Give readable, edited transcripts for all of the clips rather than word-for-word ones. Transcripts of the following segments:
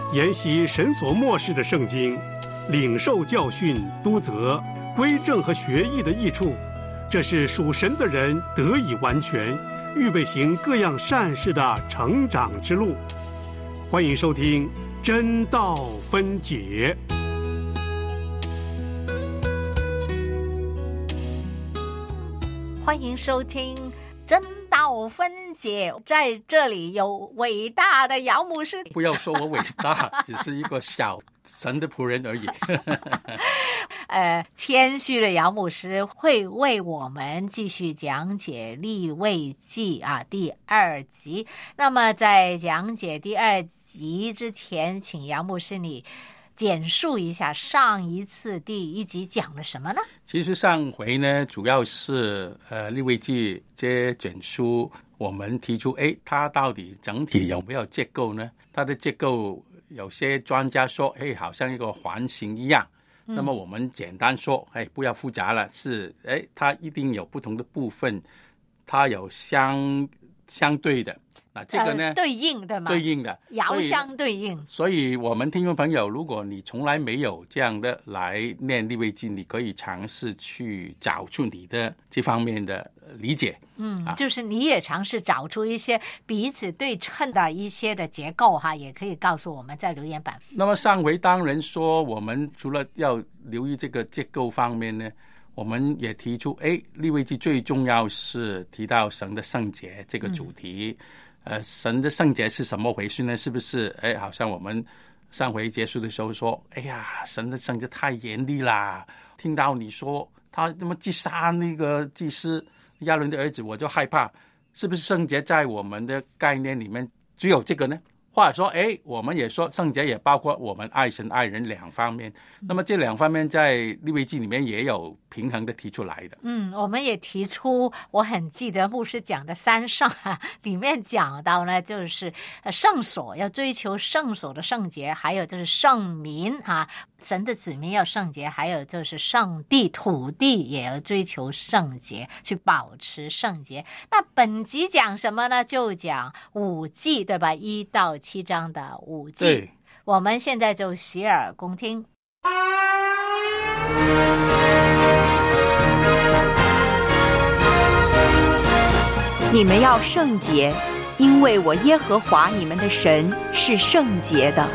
研习神所默示的圣经，领受教训、督责、归正和学艺的益处，这是属神的人得以完全，预备行各样善事的成长之路。欢迎收听真道分解。 欢迎收听真道分解，在这里有伟大的姚牧师。 不要说我伟大，只是一个小神的仆人而已。 谦虚的姚牧师会为我们继续讲解利未记第2集。那么在讲解第2集之前，请姚牧师你简述一下上一次第1集讲了什么呢？ 其实上回呢，主要是利未记这卷书，我们提出它到底整体有没有结构呢？它的结构有些专家说好像一个环形一样，那么我们简单说不要复杂了，是它一定有不同的部分，它有相对的。那这个呢， 对应的嘛， 对应的， 遥相对应。 所以我们听众朋友，如果你从来没有这样的来念利未记，你可以尝试去找出你的这方面的理解。 就是你也尝试找出一些彼此对称的一些的结构也可以告诉我们在留言板。 那么上回当然说，我们除了要留意这个结构方面呢，我们也提出利未记最重要是提到神的圣洁这个主题。神的圣洁是什么回事呢？是不是好像我们上回结束的时候说，神的圣洁太严厉啦，听到你说他那么击杀那个祭司亚伦的儿子，我就害怕。是不是圣洁在我们的概念里面只有这个呢？或者说我们也说圣洁也包括我们爱神爱人两方面，那么这两方面在利未记里面也有平衡的提出来的。 我们也提出，我很记得牧师讲的3圣里面讲到呢，就是圣所要追求圣所的圣洁，还有就是圣民神的子民要圣洁，还有就是圣地土地也要追求圣洁，去保持圣洁。那本集讲什么呢？就讲5纪，对吧？1到7章的5纪。 对， 我们现在就洗耳恭听。 你们要圣洁，因为我耶和华你们的神是圣洁的。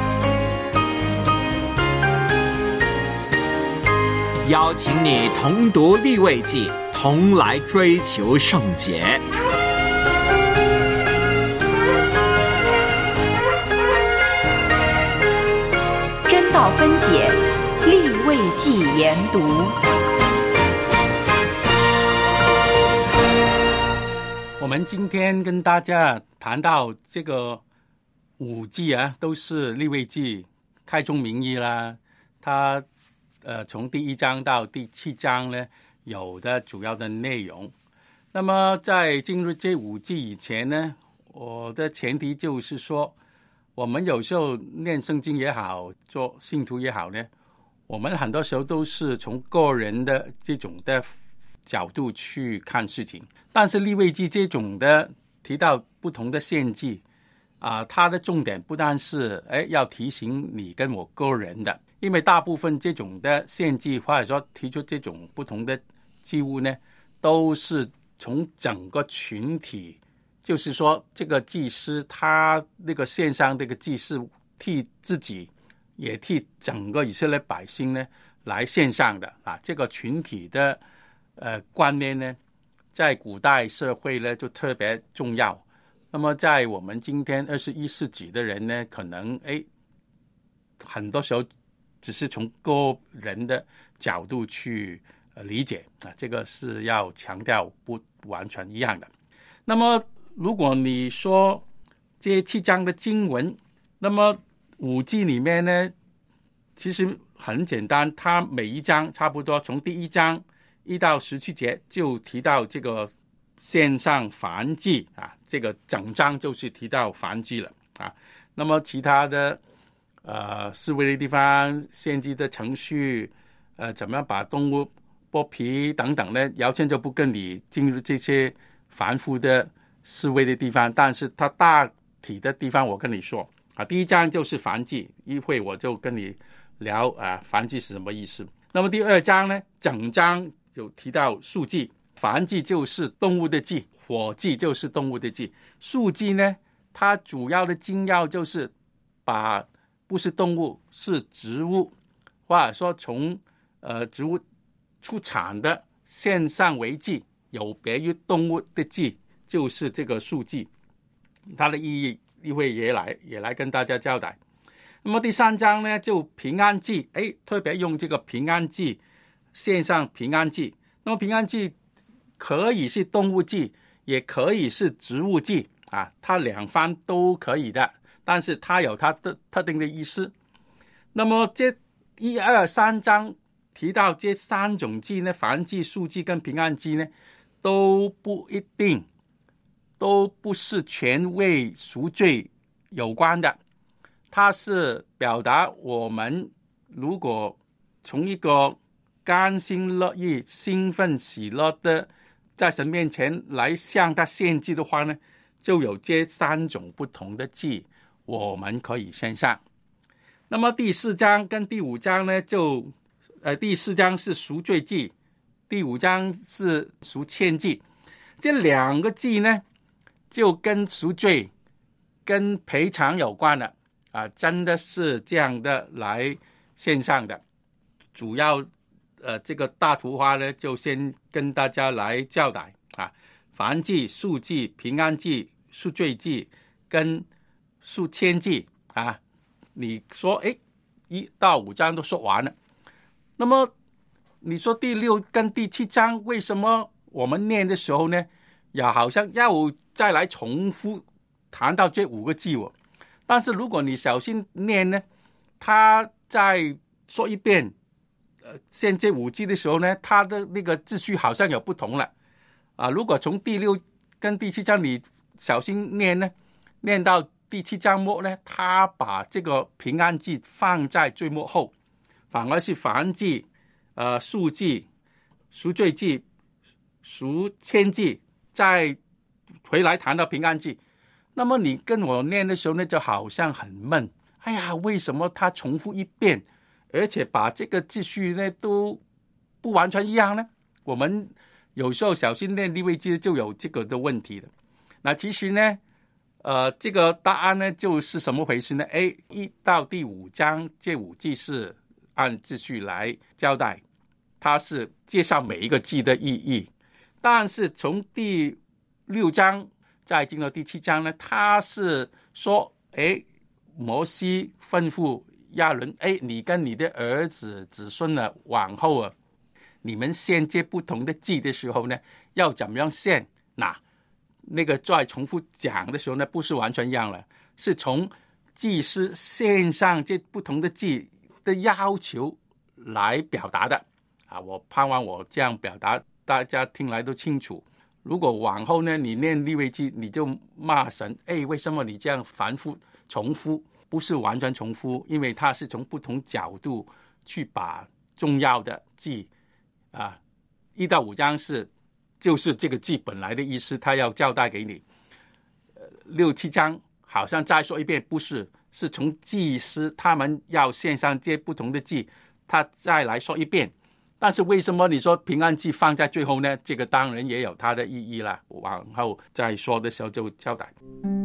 邀请你同读利未记，同来追求圣洁。 真道分解，利未记研读。 我们今天跟大家谈到这个5纪都是利未记开宗明义啦。它从第1章到第7章呢，有的主要的内容。那么在进入这5纪以前呢，我的前提就是说，我们有时候念圣经也好，做信徒也好呢，我们很多时候都是从个人的这种的角度去看事情。但是利未记这种的提到不同的献祭它的重点不但是要提醒你跟我个人的，因为大部分这种的献祭或者说提出这种不同的祭物呢，都是从整个群体，就是说这个祭司他那个献上这个祭司替自己也替整个以色列百姓呢来献上的这个群体的观念呢，在古代社会呢就特别重要。那么在我们今天21世纪的人呢，可能很多时候只是从个人的角度去理解这个是要强调不完全一样的。那么如果你说这7章的经文，那么5纪里面呢，其实很简单，它每一章差不多从第1章1到17节就提到这个献上燔祭这个整章就是提到燔祭了那么其他的示威的地方，献祭的程序怎么样把动物剥皮等等呢，姚谦就不跟你进入这些繁复的示威的地方，但是它大体的地方我跟你说第一章就是燔祭，一会我就跟你聊燔祭是什么意思。那么第二章呢，整章就提到素祭，燔祭就是动物的祭，火祭就是动物的祭。素祭呢，它主要的精要就是把不是动物是植物，或者说从植物出产的献上为祭，有别于动物的祭，就是这个素祭。它的意义一会也来跟大家交代。那么第三章呢，就平安祭，特别用这个平安祭献上平安祭。那么平安祭可以是动物祭，也可以是植物祭它两方都可以的，但是它有它的特定的意思。那么这1、2、3章提到这三种祭呢，燔祭、素祭跟平安祭呢，都不一定，都不是全为赎罪有关的。它是表达我们如果从一个甘心乐意、兴奋喜乐的在神面前来向他献祭的话呢，就有这三种不同的祭我们可以献上。那么第4章跟第5章呢，就第4章是赎罪祭，第5章是赎愆祭。这两个祭呢，就跟赎罪跟赔偿有关了真的是这样的来献上的。主要这个大图画呢，就先跟大家来交代燔祭、素祭、平安祭、赎罪祭跟赎愆祭你说1到5章都说完了，那么你说第6跟第7章为什么我们念的时候呢，也好像要再来重复谈到这5个祭但是如果你小心念呢，他再说一遍献这5祭的时候呢，他的那个秩序好像有不同了如果从第6跟第7章你小心念呢，念到第7章末呢，他把这个平安祭放在最末后，反而是燔祭、素祭、赎罪祭、赎愆祭再回来谈到平安祭。那么你跟我念的时候呢，就好像很闷，为什么他重复一遍，而且把这个秩序呢都不完全一样呢？我们有时候小心念利未记就有这个的问题的。那其实呢这个答案呢就是什么回事呢？1到第5章这5祭是按秩序来交代，它是介绍每一个祭的意义。但是从第6章再进到第7章呢，他是说摩西吩咐亚伦你跟你的儿子子孙往后你们献这不同的祭的时候呢，要怎么样献？那个再重复讲的时候呢，不是完全一样了，是从祭司献上这不同的祭的要求来表达的我盼望我这样表达大家听来都清楚。如果往后呢你念利未记你就骂神为什么你这样反复重复？不是完全重复，因为它是从不同角度去把重要的祭1到5章就是这个祭本来的意思，他要交代给你。6、7章好像再说一遍，不是，是从祭司他们要献上这不同的祭，他再来说一遍。但是为什么你说平安祭放在最后呢？这个当然也有它的意义了，往后再说的时候就交代。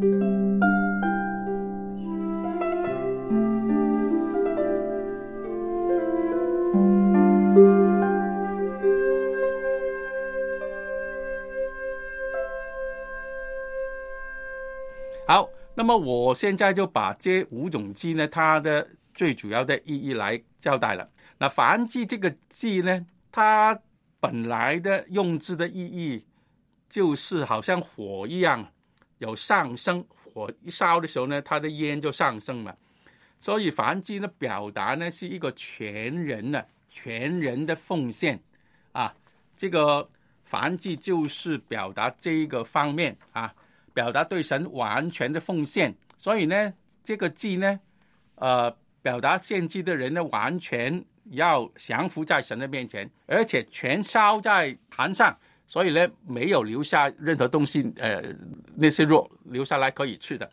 好，那么我现在就把这5种祭呢，它的最主要的意义来交代了。那燔祭这个祭呢，它本来的用字的意义就是好像火一样，有上升，火一烧的时候呢，它的烟就上升了。所以燔祭呢，表达呢是一个全人的奉献这个燔祭就是表达这一个方面表达对神完全的奉献。所以呢，这个祭呢表达献祭的人呢，完全要降服在神的面前，而且全烧在坛上，所以呢没有留下任何东西那些肉留下来可以吃的。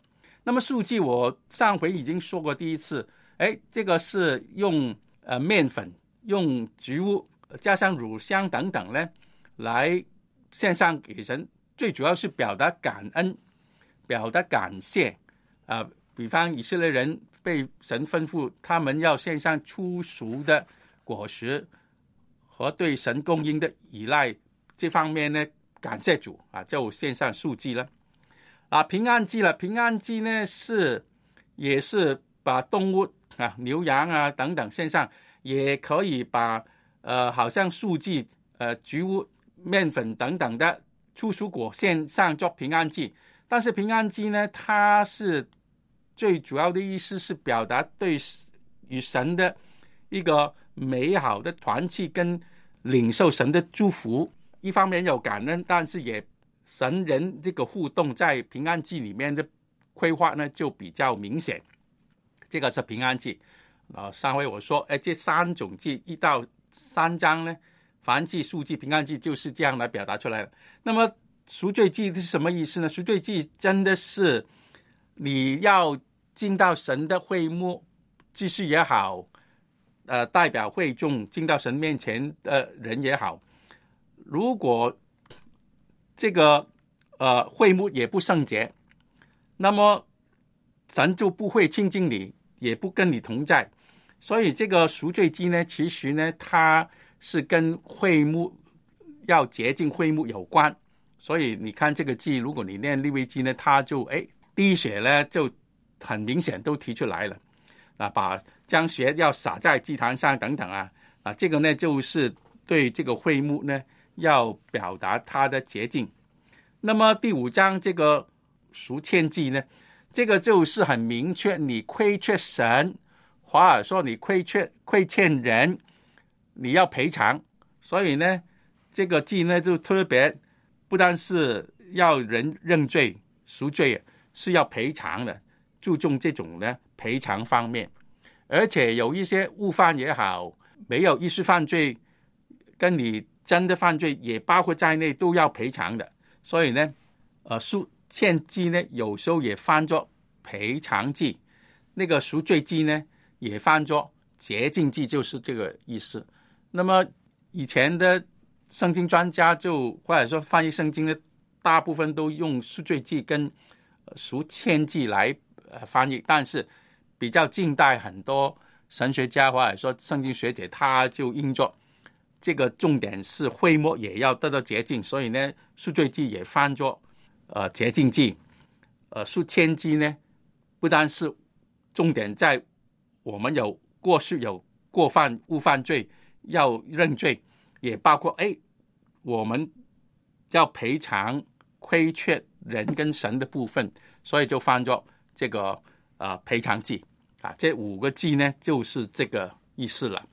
那么素祭我上回已经说过第一次，这个是用面粉、用植物加上乳香等等呢，来献上给神，最主要是表达感恩、表达感谢比方以色列人被神吩咐，他们要献上初熟的果实和对神供应的依赖，这方面呢，感谢主就献上素祭了。平安祭了，平安祭呢也是把动物牛羊等等献上，也可以把好像素祭植物面粉等等的初熟果献上做平安祭。但是平安祭呢，它是最主要的意思是表达对与神的一个美好的团契跟领受神的祝福，一方面有感恩，但是也神人这个互动在平安祭里面的规划呢就比较明显。这个是平安祭上回我说这3种祭1到3章呢，燔祭、素祭、平安祭就是这样来表达出来的。那么赎罪祭是什么意思呢？赎罪祭真的是你要进到神的会幕，祭司也好代表会众进到神面前的人也好，如果这个会幕也不圣洁，那么神就不会亲近你，也不跟你同在。所以这个赎罪祭呢，其实呢它是跟会幕要洁净会幕有关。所以你看这个祭，如果你念利未记呢，它就滴血呢就很明显都提出来了将血要洒在祭坛上等等这个呢就是对这个会幕呢要表达它的洁净。那么第5章这个赎愆祭呢，这个就是很明确，你亏缺神，或者说你亏欠人，你要赔偿。所以呢这个祭呢就特别不单是要人认罪赎罪，是要赔偿的，注重这种呢赔偿方面。而且有一些误犯也好，没有意识犯罪跟你真的犯罪也包括在内，都要赔偿的。所以呢赎愆祭呢有时候也翻作赔偿祭，那个赎罪祭呢也翻作洁净祭，就是这个意思。那么以前的圣经专家或者说翻译圣经的大部分都用赎罪祭跟赎愆祭来翻译，但是比较近代很多神学家或者说圣经学者，他就应作这个重点是会幕也要得到洁净，所以呢赎罪祭也翻作洁净祭。赎愆祭呢不单是重点在我们有过失有过犯误犯罪要认罪，也包括我们要赔偿亏缺人跟神的部分，所以就翻作这个赔偿祭这5个祭呢就是这个意思了。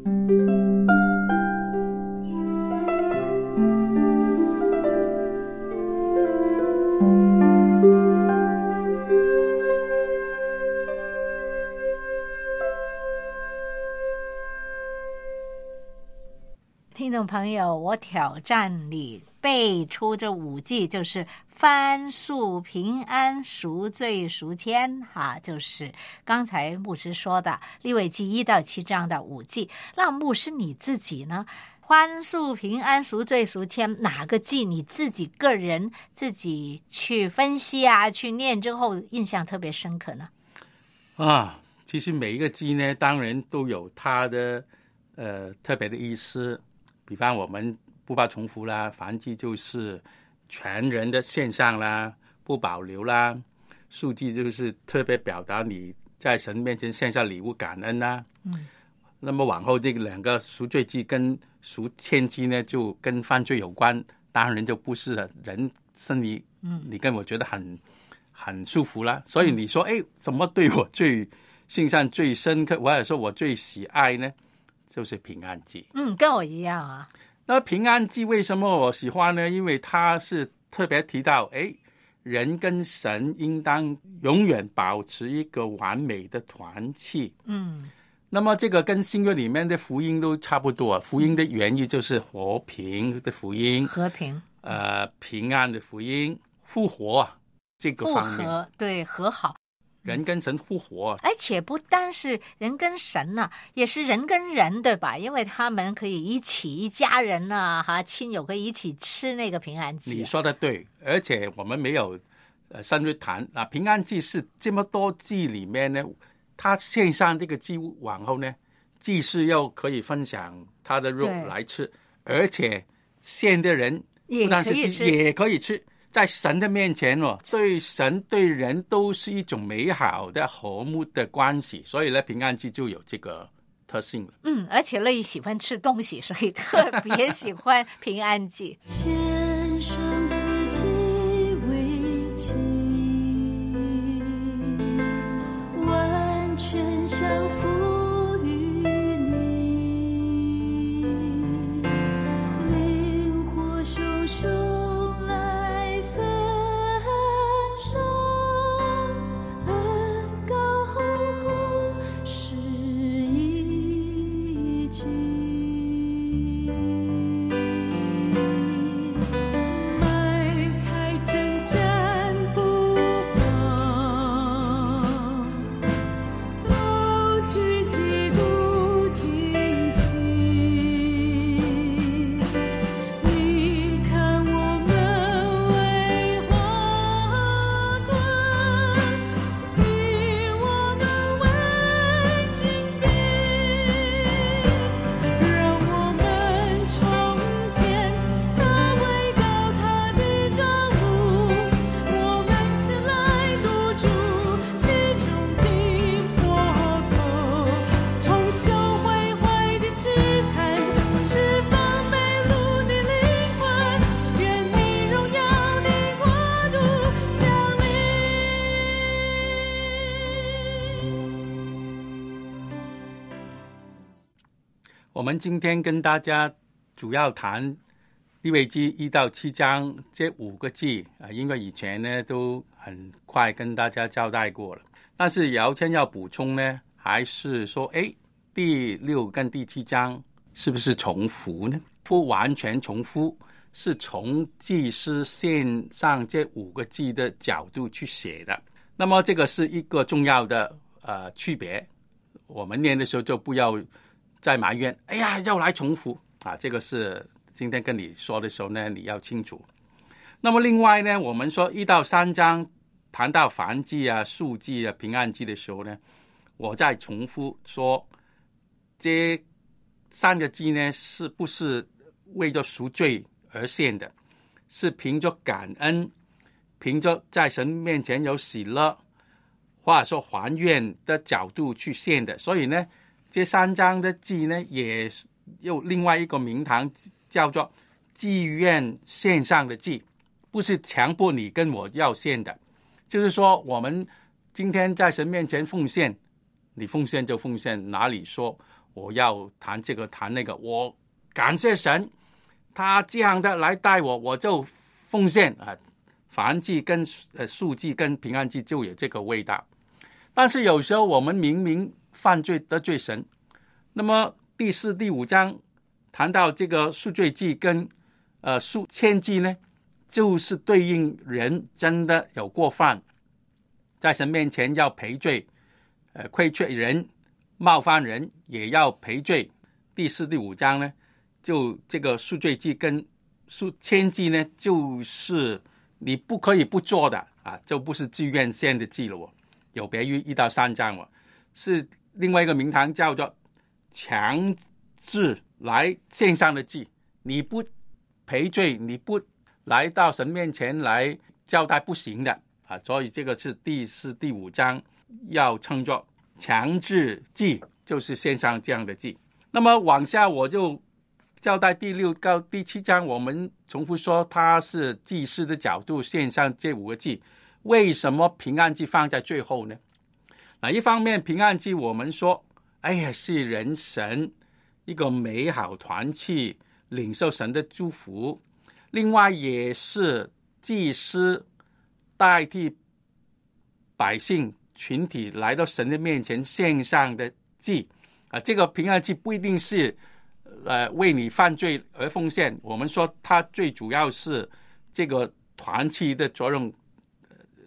听众朋友，我挑战你背出这5祭，就是翻素平安赎罪赎愆就是刚才牧师说的利未记1到7章的5祭。那牧师你自己呢，翻素平安赎罪赎愆哪个祭你自己个人自己去分析去念之后印象特别深刻呢？ 其实每一个祭呢当然都有它的特别的意思。比方我们不怕重复啦，燔祭就是全人的献上啦，不保留啦。素祭就是特别表达你在神面前献上礼物感恩啦。那么往后这2个赎罪祭跟赎愆祭呢就跟犯罪有关，当然就不是人生你跟我觉得很舒服啦。所以你说怎么对我最印象最深刻，或者说我最喜爱呢，就是平安祭。 跟我一样那平安祭为什么我喜欢呢？因为它是特别提到人跟神应当永远保持一个完美的团契。那么这个跟新约里面的福音都差不多，福音的原意就是和平的福音， 和平平安的福音，复活这个方面， 对，和好。 人跟神复活， 而且不单是人跟神呐，也是人跟人，对吧？因为他们可以一起，一家人呐，亲友可以一起吃那个平安祭。 你说的对，而且我们没有深入谈啊。平安祭是这么多祭里面呢，他献上这个祭物往后呢，祭司又可以分享他的肉来吃，而且献的人不但是也可以吃。在神的面前对神对人都是一种美好的和睦的关系，所以呢，平安祭就有这个特性了。 而且乐意喜欢吃东西，所以特别喜欢平安祭。 献上自己为祭，完全降服于你，灵火熊熊我们今天跟大家主要谈利未记1到7章这5个祭因为以前呢都很快跟大家交代过了，但是姚谦要补充呢，还是说第6跟第7章是不是重复呢？不完全重复，是从祭司献上这5个祭的角度去写的。那么这个是一个重要的区别，我们念的时候就不要再埋怨要来重复这个是今天跟你说的时候呢，你要清楚。那么另外呢，我们说1到3章谈到燔祭素祭平安祭的时候呢，我再重复说，这3个祭呢是不是为着赎罪而献的，是凭着感恩，凭着在神面前有喜乐，或者说还愿的角度去献的。所以呢，这3章的祭呢，也有另外一个名堂，叫做祭愿献上的祭，不是强迫你跟我要献的。就是说，我们今天在神面前奉献，你奉献就奉献，哪里说我要谈这个谈那个，我感谢神，他这样的来带我，我就奉献燔祭跟素祭跟平安祭就有这个味道。但是有时候我们明明犯罪得罪神，那么第4、第5章谈到这个赎罪祭跟献祭呢，就是对应人真的有过犯，在神面前要赔罪，亏缺人冒犯人也要赔罪。第4、第5章呢，就这个赎罪祭跟献祭呢，就是你不可以不做的就不是自愿献的祭了有别于1到3章是另外一个名堂叫做强制来献上的祭，你不赔罪，你不来到神面前来交代不行的所以这个是第4、第5章要称作强制祭，就是献上这样的祭。那么往下我就交代第6到第7章，我们重复说它是祭司的角度献上这5个祭。为什么平安祭放在最后呢？一方面平安祭我们说是人神一个美好团契，领受神的祝福，另外也是祭司代替百姓群体来到神的面前献上的祭这个平安祭不一定是为你犯罪而奉献，我们说它最主要是这个团契的作用，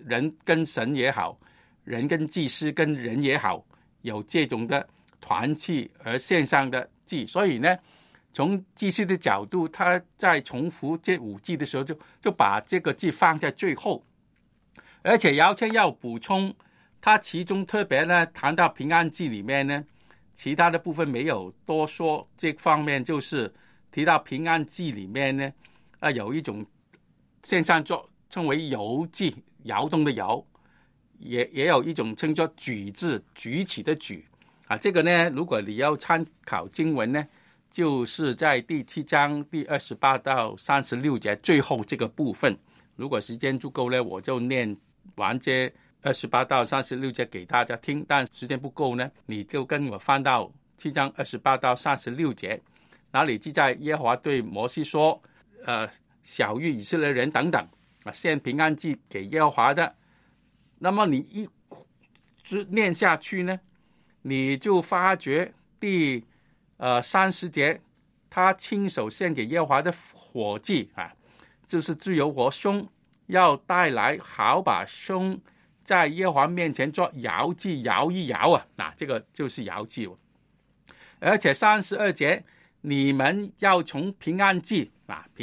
人跟神也好，人跟祭司跟人也好，有这种的团契而献上的祭。所以呢，从祭司的角度，他在重复这5祭的时候就把这个祭放在最后。而且姚谦要补充，他其中特别呢谈到平安祭里面呢，其他的部分没有多说，这方面就是提到平安祭里面呢，有一种线上称为摇祭，摇动的摇，也有一种称作举字，举起的举啊。这个呢，如果你要参考经文呢，就是在第7章第28到36节最后这个部分。如果时间足够呢，我就念完这28到36节给大家听，但时间不够呢，你就跟我翻到7章28到36节，那里记载耶和华对摩西说，小谕以色列人等等献平安祭给耶和华的。那么你一念下去呢，你就发觉第30节，他亲手献给耶和华的火祭啊，就是脂油和胸，要带来，好把胸在耶和华面前做摇祭，摇一摇啊，这个就是摇祭。而且32节，你们要从平安祭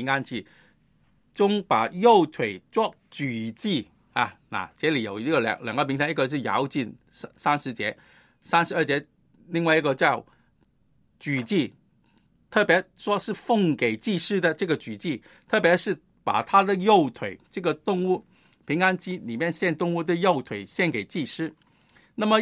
中把右腿做举祭啊。这里有一个两个名称，一个是摇祭30节，32节另外一个叫举祭，特别说是奉给祭司的这个举祭，特别是把他的右腿，这个动物平安祭里面献动物的右腿献给祭司。那么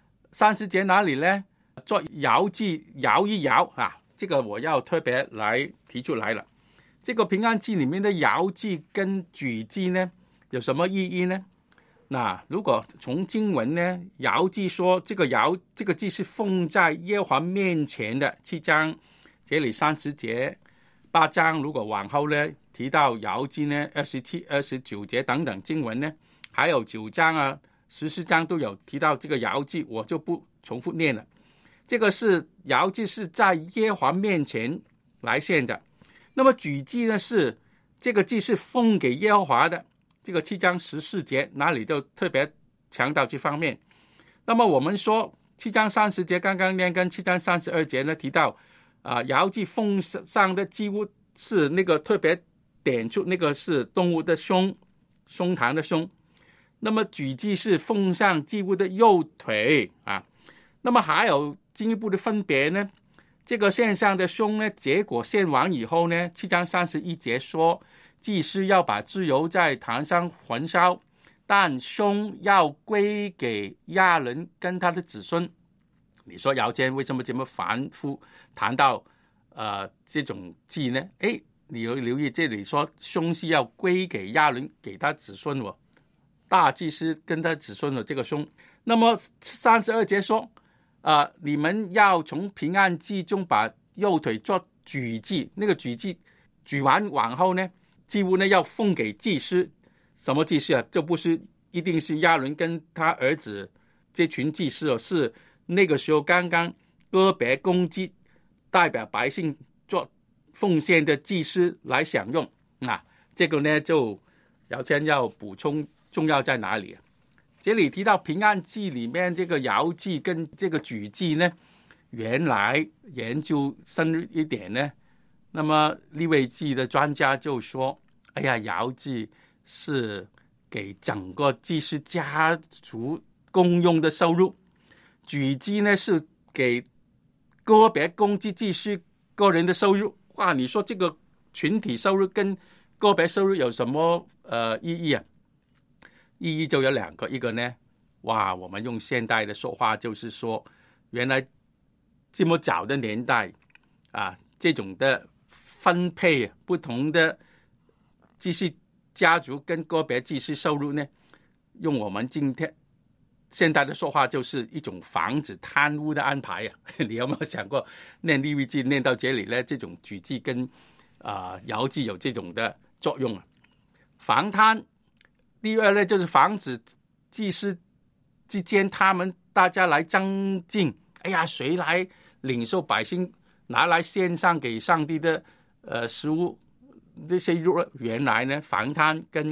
30节哪里呢？做摇祭，摇一摇啊，这个我要特别来提出来了。这个平安祭里面的摇祭跟举祭呢，有什么意义呢？那如果从经文呢，摇祭说这个祭是奉在耶和华面前的，7章这里30节，8章如果往后呢提到摇祭呢，27、29节等等经文呢，还有9章14章都有提到这个摇祭，我就不重复念了。这个是摇祭是在耶和华面前来献的。那么举祭呢，是这个祭是奉给耶和华的，这个7章14节那里就特别强调这方面。那么我们说7章30节刚刚念，跟7章32节呢提到摇祭奉上的祭物是那个特别点出那个是动物的胸膛的胸，那么举祭是奉上祭物的右腿啊。那么还有进一步的分别呢，这个献上的胸呢，结果献完以后呢，7章31节说祭司要把脂油在坛上焚烧，但胸要归给亚伦跟他的子孙。你说姚谦为什么这么反复谈到这种祭呢？你有留意这里说胸是要归给亚伦给他子孙大祭司跟他子孙的这个胸。那么32节说你们要从平安祭中把右腿做举祭，那个举祭举完往后呢，祭物呢要奉给祭司。什么祭司就不是一定是亚伦跟他儿子这群祭司是那个时候刚刚个别公祭代表百姓做奉献的祭司来享用。这个呢就姚谦要补充重要在哪里这里提到平安祭里面这个摇祭跟这个举祭呢，原来研究深入一点呢，那么利未记的专家就说，摇祭是给整个祭司家族公用的收入，举祭呢是给个别公祭祭司个人的收入。你说这个群体收入跟个别收入有什么意义意义就有2个，一个呢，我们用现代的说话就是说，原来这么早的年代这种的分配不同的祭司家族跟个别祭司收入呢，用我们今天现代的说话就是一种防止贪污的安排你有没有想过念利未记念到这里呢，这种举祭跟摇祭有这种的作用防贪。第二呢，就是防止祭司之间他们大家来争竞，谁来领受百姓拿来献上给上帝的食物，这些原来呢防贪跟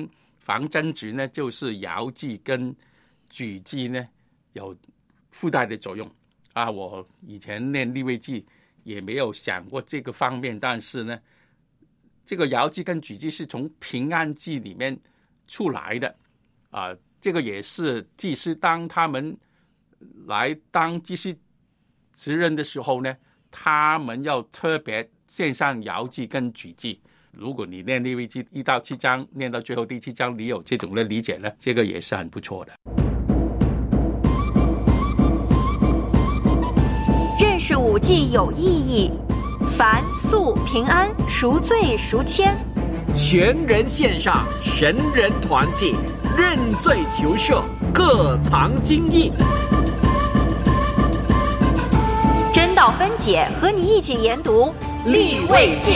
防争执呢，就是爻记跟矩记呢有附带的作用啊。我以前念利未记也没有想过这个方面，但是呢，这个爻记跟矩记是从平安记里面出来的啊。这个也是祭司当他们来当祭司职任的时候呢，他们要特别献上爻记跟矩记。如果你念利未记1到7章，念到最后第7章，你有这种的理解呢，这个也是很不错的。 认识5纪有意义，凡素平安，赎罪赎愆， 全人线上，神人团契，认罪求赦，各藏经义。 真道分解，和你一起研读利未记。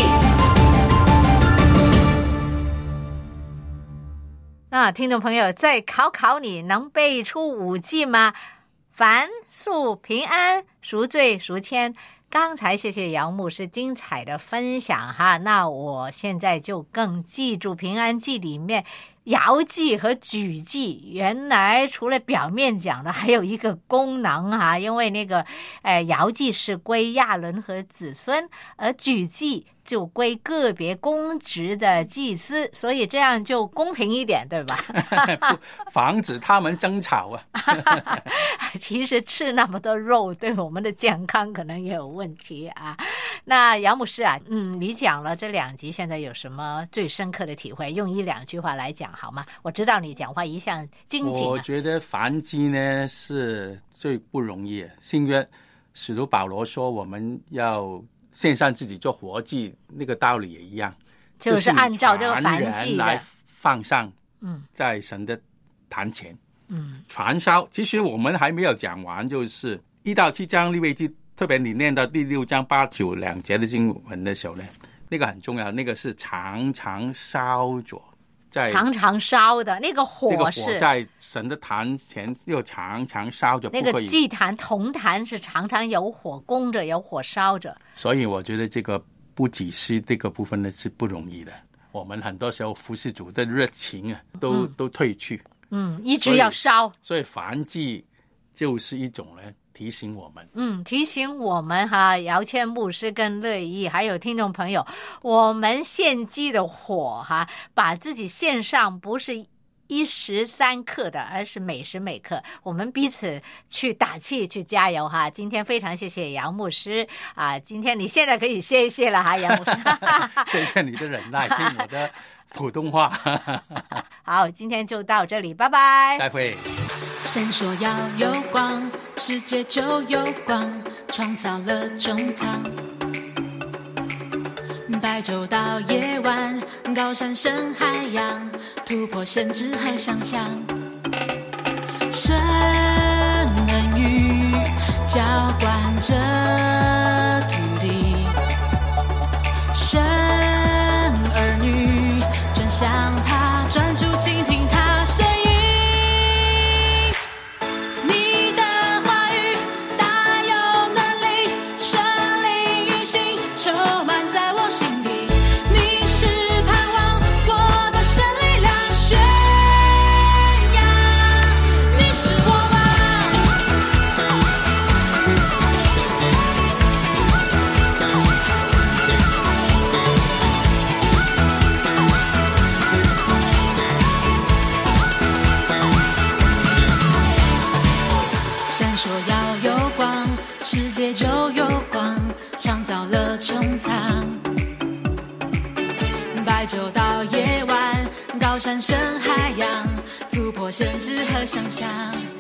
那听众朋友，再考考你，能背出5纪吗？凡素平安，赎罪赎愆。刚才谢谢姚牧师精彩的分享哈，那我现在就更记住平安记里面爻记和矩记，原来除了表面讲的，还有一个功能哈，因为那个爻记是归亚伦和子孙，而矩记就归个别公职的祭司，所以这样就公平一点，对吧？ 防止他们争吵啊。 其实吃那么多肉对我们的健康可能也有问题啊。那姚牧师啊，你讲了这2集，现在有什么最深刻的体会？用1、2句话来讲好吗？我知道你讲话一向精简。 我觉得燔祭呢是最不容易的。新约使徒保罗说我们要献上自己做活祭，那个道理也一样， 就是按照这个燔祭来放上，在神的坛前，传烧。其实我们还没有讲完，就是1到7章利未记，特别你念到第6章8、9 2节的经文的时候呢，那个很重要，那个是常常烧着，在常常烧的那个火， 这个火在神的坛前又常常烧着， 那个祭坛铜坛是常常有火供着，有火烧着。所以我觉得这个不只是这个部分呢是不容易的，我们很多时候服侍主的热情啊都退去， 一直要烧。 所以燔祭就是一种呢提醒我们， 提醒我们哈，姚谦牧师跟乐意还有听众朋友，我们献祭的火哈，把自己献上不是1时3刻的，而是每时每刻，我们彼此去打气，去加油哈。今天非常谢谢姚牧师啊，今天你现在可以歇一歇了哈，姚牧师。 谢谢你的忍耐，听我的普通话。 好，今天就到这里，拜拜， 再会。 神说要有光，世界就有光，创造了中藏。白昼到夜晚，高山深海洋，突破限制和想象。神恩雨浇灌着土地，神儿女转向他，专注倾听他声音。你的话语大有能力，生灵运行，充满在我心里。你是盼望我的神力量宣扬，你是我王。闪烁要有光，世界就有光，创造了穹苍。白昼到夜晚，高山深海洋，突破限制和想象。